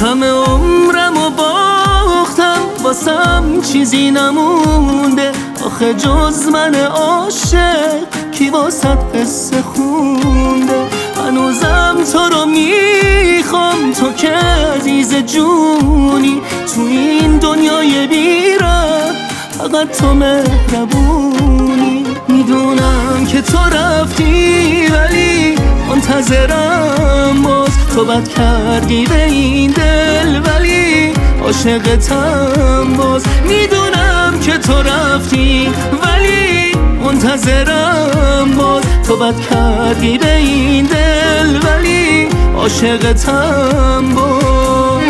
همه عمرمو باختم واسم چیزی نمونده، آخه جز من عاشق کی واسط قصه خونده. هنوزم تو رو میخوام، تو که عزیز جونی، تو این دنیای بی‌ره فقط تو مهربونی. میدونم که تو رفتی ولی منتظرم باز، تو بد کردی به این دل ولی عاشقتم باز. میدونم که تو رفتی ولی منتظرم باز، تو بد کردی به این دل ولی عاشقتم باز.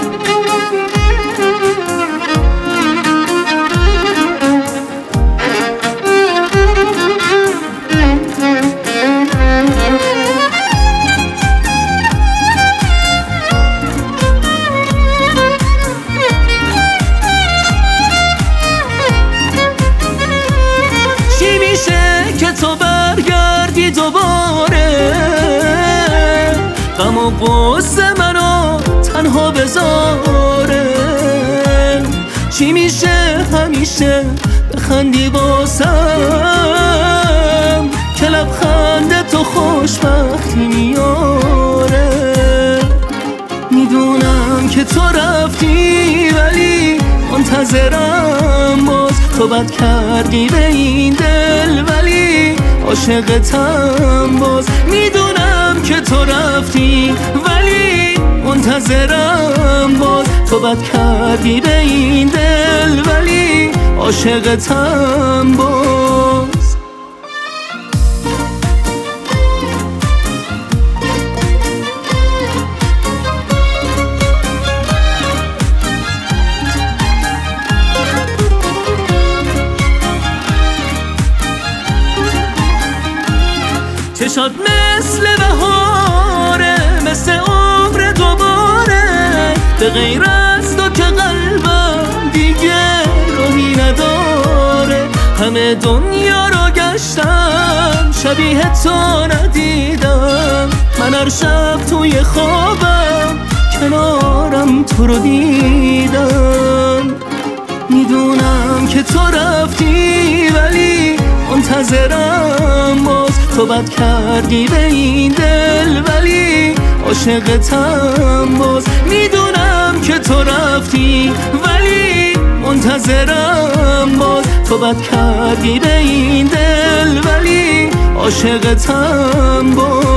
تو برگردی دوباره، غم و غصه منو تنها بذاره. چی میشه همیشه بخندی واسم، که لبخند تو خوشبختی میاره. میدونم که تو رفتی ولی منتظرم باز، تو بد کردی به این دل ولی عاشقتم باز. میدونم که تو رفتی ولی منتظرم باز، تو بد کردی به این دل ولی عاشقتم باز. چشات مثل بهاره، مثل عمر دوباره، به غیر از تو که قلبم دیگه راهی نداره. همه دنیا رو گشتم شبیه تو ندیدم، من هر شب توی خوابم کنارم تو رو دیدم. میدونم که تو رفتی ولی منتظرم باز، تو بد کردی به این دل ولی عاشقتم باز. میدونم که تو رفتی ولی منتظرم باز، تو بد کردی به این دل ولی عاشقتم باز.